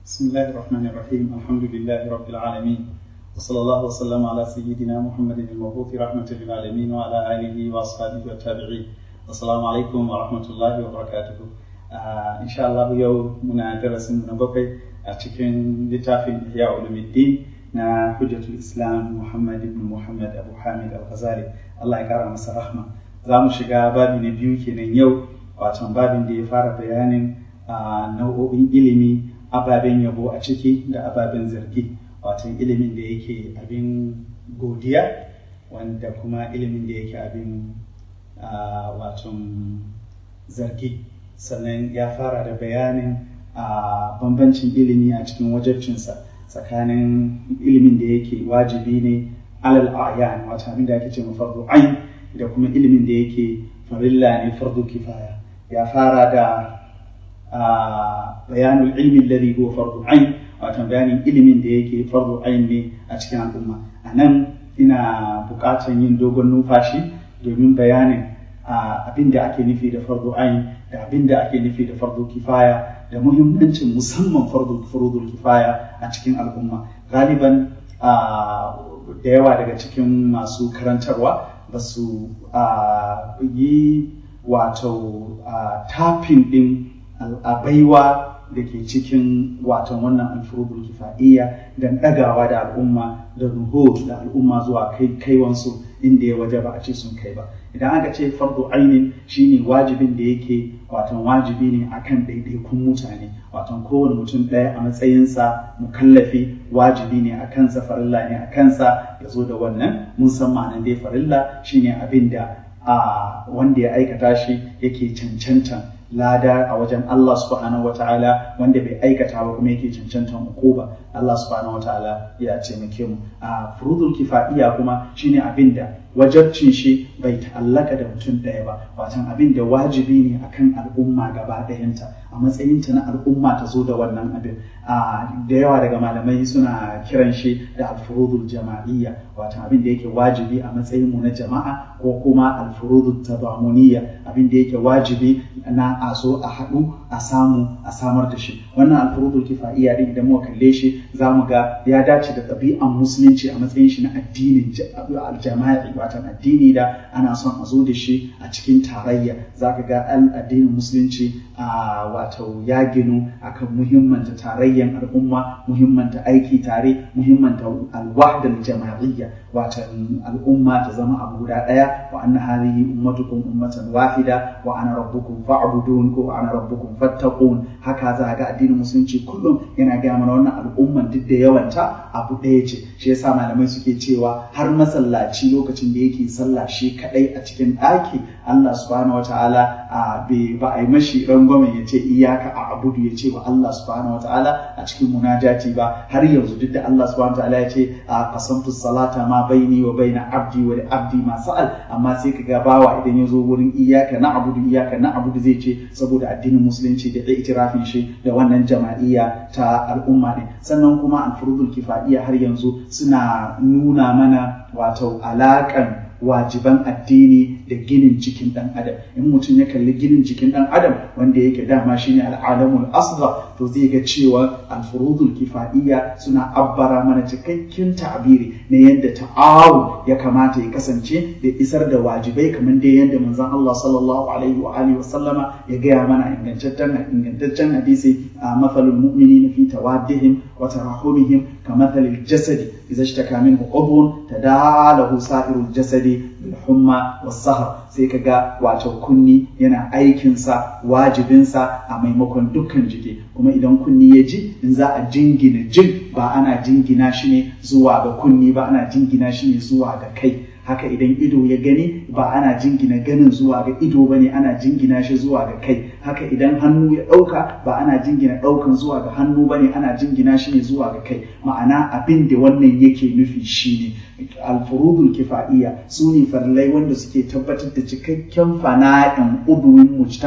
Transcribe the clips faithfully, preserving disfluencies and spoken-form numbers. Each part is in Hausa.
بسم الله الرحمن الرحيم الحمد لله رب العالمين وصلى الله وسلم على سيدنا محمد المبعوث رحمة للعالمين وعلى آله وأصحابه والتابعين. السلام عليكم ورحمة الله وبركاته. إن شاء الله يوم منا درس من بقي أتكلم لتافين إحياء علوم الدين na hujjatul islam muhammad ibn muhammad abu hamid al-ghazali Allah ya kara masa rahma. Za mu shiga babi na biyu kenan yau, wato babin da ya fara bayanin nau'o'in ilimi, ababen yabo a ciki da ababen zargi, wato ilimin da yake abin godiya wanda kuma ilimin da yake abin wato zargi. Sannan ya fara da bayanin bambancin ilimi a cikin wajibcinsa tsakanin ilimin da yake wajibi ne alal a'yan, wato abin da ake ce fardu ain, da kuma ilimin da yake farilla ne fardu kifaya. Ya fara da bayanul ilmi alladhi huwa fardu ain, wato bayanin ilimin da yake fardu ain ne a cikin al'umma. A nan ina buƙatar yin dogon numfashi domin bayanin abin da ake nufi da fardu ain da abin da ake nufi da fardu kifaya, da muhimmancin musamman fardul kifaya a cikin al'umma. Galiban da yawa daga cikin masu karantarwa ba su yi wato tafin ɗin baiwa da ke cikin watan wannan alfurudul kifa'iyya don ɗagawa da al'umma da ruho da al'umma zuwa kai kaiwansu inda ya waje ba a ce sun kai ba. Idan aka ce fardu ainin shine wajibin da yake watan wajibi ne akan ɗaiɗaikun mutane, watan kowane mutum ɗaya a matsayinsa mukallafi wajibi ne a kansa, farilla ne a kansa ya zo da wannan. Mun san ma'anar dai farilla shine abin da wanda ya aikata shi yake cancantan lada a wajen Allah subhanahu wataala, wanda bai aikata ba kuma yake cancantan uquba. Allah subhanahu wataala ya taimake mu. A furudul kifaiya kuma shine abinda wajabcin shi bai ta'allaka da mutum ɗaya ba, watan abinda wajibi ne akan al'umma gaba ɗayanta, a matsayinta na al'umma ta zo da wannan abin. Da yawa daga malamai suna kiran shi da alfurudul jama'iyya, watan abinda yake wajibi a matsayin mu na jama'a, ko kuma alfurudul tabamuniyya, abinda yake wajibi na a so a haɗu a samu a samar da shi. Wannan alfurudul kifaiya din idan muka kalle shi za mu ga ya dace da ɗabi'an musulunci a matsayin shi na addinin aljama'i, watan addini da ana son a zo da shi a cikin tarayya. Za ka ga addinin musulunci a wato ya ginu akan muhimmanta tarayyan al'umma, muhimmanta aiki tare, muhimmanta alwahdal jama'iyya, watan al'umma ta zama abu guda ɗaya. Wa anna hadhihi ummatukum ummatan wahida wa ana rabbukum fa'budun ko ana rabbukum fattaqun. Haka za ga addinin musulunci kullum yana gaya mana wannan al'umman duk da yawanta abu ɗaya ce. Shi yasa malamai suke cewa har masallaci lokacin da yake sallah shi kadai a cikin ɗaki, Allah subhanahu wataala ba a yi mashi rangwame ya ce iyaka a abudu ya ce wa Allah subhanahu wataala a cikin munajati ba. Har yanzu duk da Allah subhanahu wataala ya ce a qasamtu salata ma baini wa baina abdi wa abdi ma sa'al, amma sai ka ga bawa idan ya zo wurin iyaka na abudu iyaka na abudu zai ce saboda addinin musulunci da itirafin shi da wannan jama'iyya ta al'umma ne. Sannan kuma alfurudul kifaiya har yanzu suna nuna mana wato alaƙan wajiban addini da ginin jikin ɗan adam. In mutum ya kalli ginin jikin ɗan adam wanda yake dama shine al'alamul asghar, to zai ga cewa alfurudul kifaiya suna abbara mana cikakken ta'abiri na yadda ta'awun ya kamata ya kasance da isar da wajibai, kamar dai yadda manzon Allah sallallahu alaihi wa alihi wa sallama ya gaya mana ingantaccen ingantaccen hadisi a mathalul mu'minina fi tawaddihim wa tarahumihim kamathalil jasadi idza ishtaka minhu udhun tadalahu sa'irul jasadi bil humma was sahar. Sai kaga wato kunni yana aikinsa wajibinsa a maimakon dukkan jiki, kuma idan kunni ya ji, in za a jingina jin ba ana jingina shi ne zuwa ga kunni ba, ana jingina shi ne zuwa ga kai. Haka idan ido ya gani ba ana jingina ganin zuwa ga ido bane, ana jingina shi zuwa ga kai. Haka idan hannu ya ɗauka ba ana jingina ɗaukan zuwa ga hannu bane, ana jingina shi ne zuwa ga kai. Ma'ana abin da wannan yake nufi shine alfurudul kifaiya su ne farillai wanda suke tabbatar da cikakken fana'in uduwin mujtama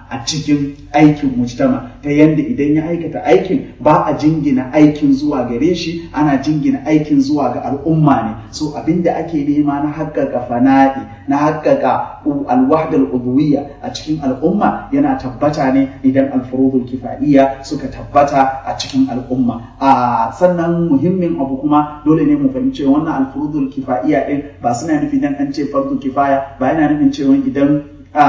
a cikin aikin mujtama, ta yanda idan ya aikata aikin ba a jingina aikin zuwa gare shi, ana jingina aikin zuwa ga al'umma ne. So abinda ake nema na haƙƙaƙa fana'i, na haƙƙaƙa alwahdal udwiyya a cikin al'umma yana tabbata ne idan alfurudul kifa'iyya suka tabbata a cikin al'umma. A sannan muhimmin abu kuma dole ne mu fahimci wannan alfurudul kifa'iyya din ba suna nufi dan an ce fardu kifaya ba yana nufin cewa idan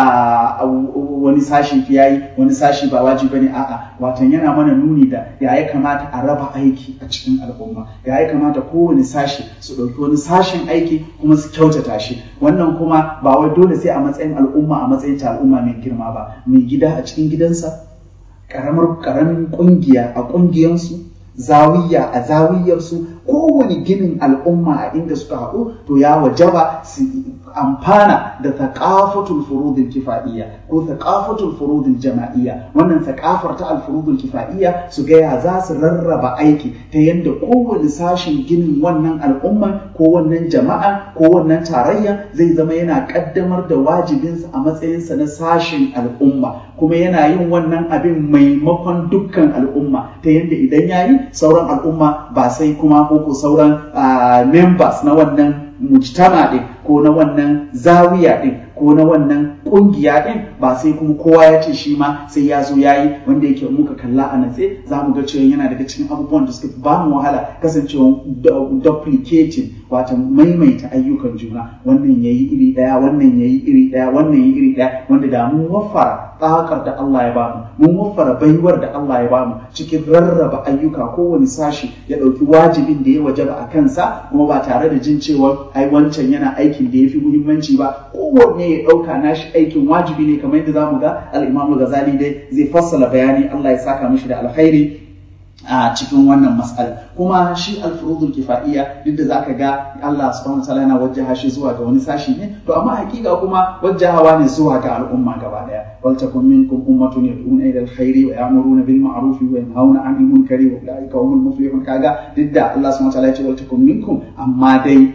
wani sashi ya yi wani sashi ba wajibi bane, a'a watan yana mana nuni da ya ya kamata a raba aiki a cikin al'umma, ya ya kamata kowane sashi su ɗauki wani sashen aiki kuma su kyautata shi. Wannan kuma ba wai dole sai a matsayin al'umma a matsayin ta al'umma mai girma ba, mai gida a cikin gidansa, karamar karamin kungiya a kungiyansu, zawiya a zawiyarsu, kowane ginin al'umma a inda suka haɗu to ya wajaba su amfana da thaqafatul furudul kifa'iyya ko thaqafatul furudul jama'iyya. Wannan thaqafar ta al-furudul kifa'iyya su ga ya za su rarraba aiki ta yanda kowane sashin ginin wannan al'umma ko wannan jama'a ko wannan tarayya zai zama yana kaddamar da wajibinsa a matsayinsa na sashin al'umma, kuma yana yin wannan abin maimakon dukkan al'umma, ta yanda idan yayi sauran al'umma ba sai kuma ko sauran members na wannan mujtama din ko na wannan zawiya din ko na wannan kungiya din ba sai kuma kowa ya ce shi ma sai ya zo yayi, wanda yake muka kalla a natse za mu ga cewa yana daga cikin abubuwan da suka ba mu wahala kasancewa duplicating, wato maimaita ayyukan juna, wannan yayi iri daya wannan yayi iri daya wannan yayi iri daya, wanda da mun waffara tsakar da Allah ya bamu, mun waffara baiwar da Allah ya bamu cikin rarraba ayyuka, kowane sashi ya dauki wajibin da ya wajaba a kansa kuma ba tare da jin cewa ai wancan yana aikin da yafi muhimmanci ba, kowanne ya dauka nashi aikin wajibi ne, kamar yadda zamu ga al-Imam Ghazali dai zai fassala bayani, Allah ya saka mishi da alkhairi a cikin wannan mas'ala. Kuma shi al-furudul kifa'iyya duk da zaka ga Allah subhanahu wataala yana wajjaha shi zuwa ga wani sashi ne, to amma hakika kuma wajjahawa ne zuwa ga al'umma gaba daya. wal takum minkum ummatun yad'una ila al-khairi wa ya'muruna bil ma'ruf wa yanhauna 'anil munkari wa ulaika humul muflihun. Kaga duk da Allah subhanahu wataala ya ce wal takum minkum, amma dai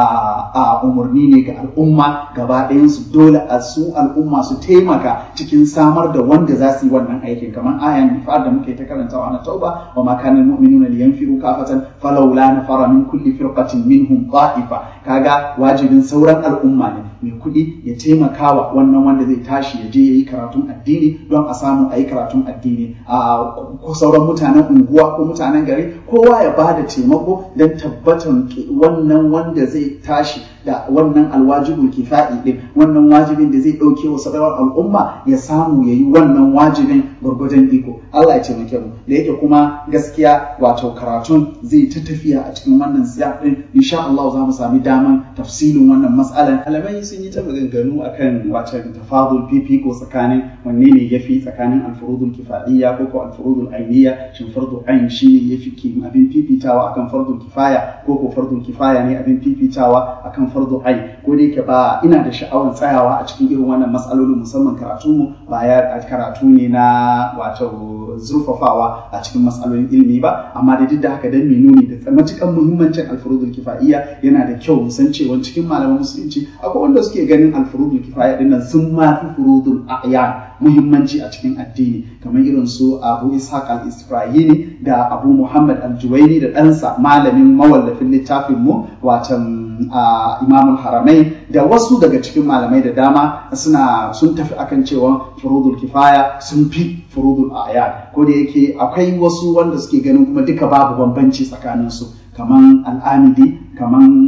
a umarni ne ga al'umma gaba ɗayansu, dole a su al'umma su taimaka cikin samar da wanda za su yi wannan aikin, kamar ayan nifar da muke ta karantawa na tauba, wa ma kana al-mu'minuna liyanfiru kafatan falawla nafara min kulli firqatin minhum ta'ifa. Kaga wajibin sauran al'umma ne mai kuɗi ya taimakawa wannan wanda zai tashi ya je ya yi karatun addini don a samu a yi karatun addini, a sauran mutanen unguwa ko mutanen gari kowa ya ba da taimako don tabbatar wannan wanda zai tashi da wannan alwajibul kifa'i din, wannan wajibin da zai dauke wa sauran al'umma ya samu yayi wannan wajibin gurgurdan iko. Allah ya taimake mu. Da yake kuma gaskiya wato karatun zai ta tafiya a cikin wannan siyaq din, insha Allah za mu sami daman tafsilin wannan mas'alan. Alamai sun yi ta maganganu akan wato tafadul fifiko tsakanin wanne ne yafi tsakanin al-furudul kifa'iyya ko ko al-furudul ainiyya, shin fardu ain shine yafi abin fifitawa akan fardul kifaya ko ko fardul kifaya ne abin fifitawa akan fardu ain. Ko da yake ba ina da sha'awar tsayawa a cikin irin wannan matsalolin, musamman karatu mu ba ya karatu ne na wato zurfafawa a cikin matsalolin ilimi ba, amma da duk da haka dan nuni da matukan muhimmancin al-furudul kifa'iyya yana da kyau mu san cewa cikin malaman musulunci akwai wanda suke ganin al-furudul kifa'iyya dinnan sun ma fi furudul a'yan muhimmanci a cikin addini, kamar irin su Abu Ishaq al-Isfirayini da Abu Muhammad al-Juwaini da ɗansa malamin mawallafin littafin mu watan Imam al-Haramain da wasu daga cikin malamai da dama suna sun tafi akan cewa furudul kifaya sun fi furudul a'yan, ko da yake akwai wasu wanda suke ganin kuma duka babu bambanci tsakanin su, kaman al-Amidi kaman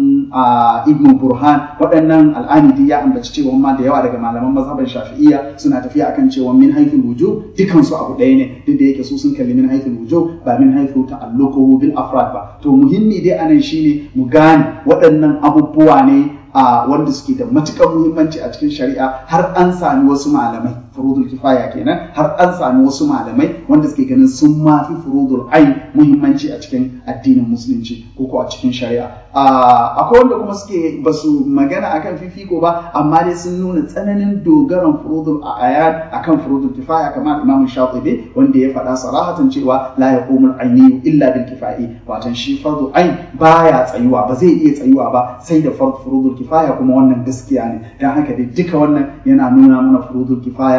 Ibn Burhan. Waɗannan al-Amidi ya ambaci cewa ma da yawa daga malaman mazhaban Shafi'iyya suna tafiya akan cewa min haythul wujub dukan su abu ɗaya ne, duk da yake su sun kalli min haythul wujub ba min haythu ta'alluquhu bil afrad ba. To muhimmi dai anan shine mu gane waɗannan abubuwa ne a wanda suke da matuƙar muhimmanci a cikin shari'a, har an sami wasu malamai furudul kifaya kenan, har an sami wasu malamai wanda suke ganin sun ma fi furudul ain muhimmanci a cikin addinin musulunci ko ko a cikin shari'a. Akwai wanda kuma suke ba su magana akan fifiko ba, amma dai sun nuna tsananin dogaran furudul ayan akan furudul kifaya, kamar Imam Shatibi wanda ya faɗa sarahatan cewa la yaqumul ainiyu illa bil kifai, watan shi fardu ain baya tsayuwa, ba zai iya tsayuwa ba sai da furudul kifaya, kuma wannan gaskiya ne. Dan haka dai duka wannan yana nuna mana furudul kifaya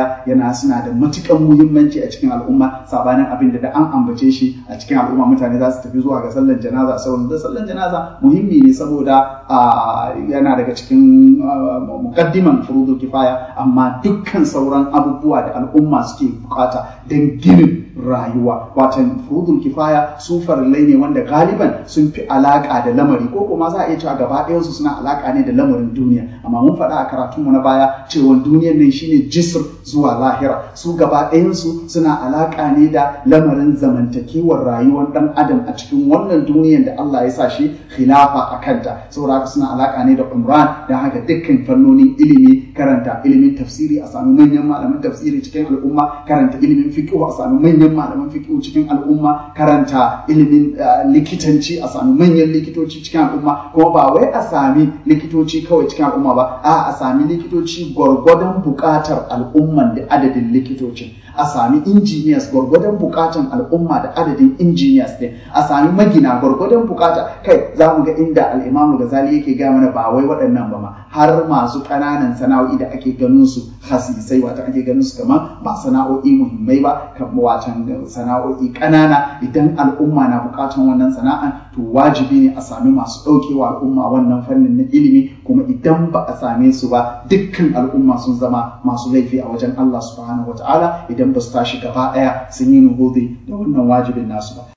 kifaya yana suna da matukan muhimmanci a cikin al'umma, sabanin abin da da an ambace shi a cikin al'umma mutane za su tafi zuwa ga sallar janaza. Saboda sallar janaza muhimmi ne saboda yana daga cikin muqaddiman furudul kifaya, amma dukkan sauran abubuwa da al'umma suke bukata don ginin rayuwa, watan furudul kifaya su farillai ne wanda galiban sun fi alaka da lamari, ko kuma za a iya cewa gaba ɗayansu suna alaka ne da lamarin duniya. Amma mun faɗa a karatunmu na baya cewa duniyar nan shine jisr zuwa lahira, su gaba ɗayansu suna alaka ne da lamarin zamantakewar rayuwar ɗan adam a cikin wannan duniyar da Allah ya sa shi khilafa a kanta. Saboda haka suna alaka ne da umran, da haka dukkan fannonin ilimi, karanta ilimin tafsiri a sami manyan malaman tafsiri cikin al'umma, karanta ilimin fiqh a sami manyan malaman fiqh cikin al'umma, karanta ilimin likitanci a sami manyan likitoci cikin al'umma, kuma ba wai a sami likitoci kawai cikin al'umma ba, a a sami likitoci gwargwadon bukatar al'umman da adadin likitocin, a sami engineers gwargwadon bukatan al'umma da adadin engineers din, a sami magina gwargwadon bukata. Kai za mu ga inda al-Imam Ghazali yake ga mana ba wai waɗannan ba ma, har masu ƙananan sana'o'i da ake ganin su hasisai, wata ake ganin su kamar ba sana'o'i muhimmai ba, kamar watan sana'o'i ƙanana, idan al'umma na bukatan wannan sana'an to wajibi ne a sami masu ɗaukewa al'umma wannan fannin na ilimi, kuma idan ba a same su ba dukkan al'umma sun zama masu laifi a wajen Allah subhanahu wataala idan ba su tashi gaba ɗaya sun yi nuhudi da wannan wajibin nasu ba.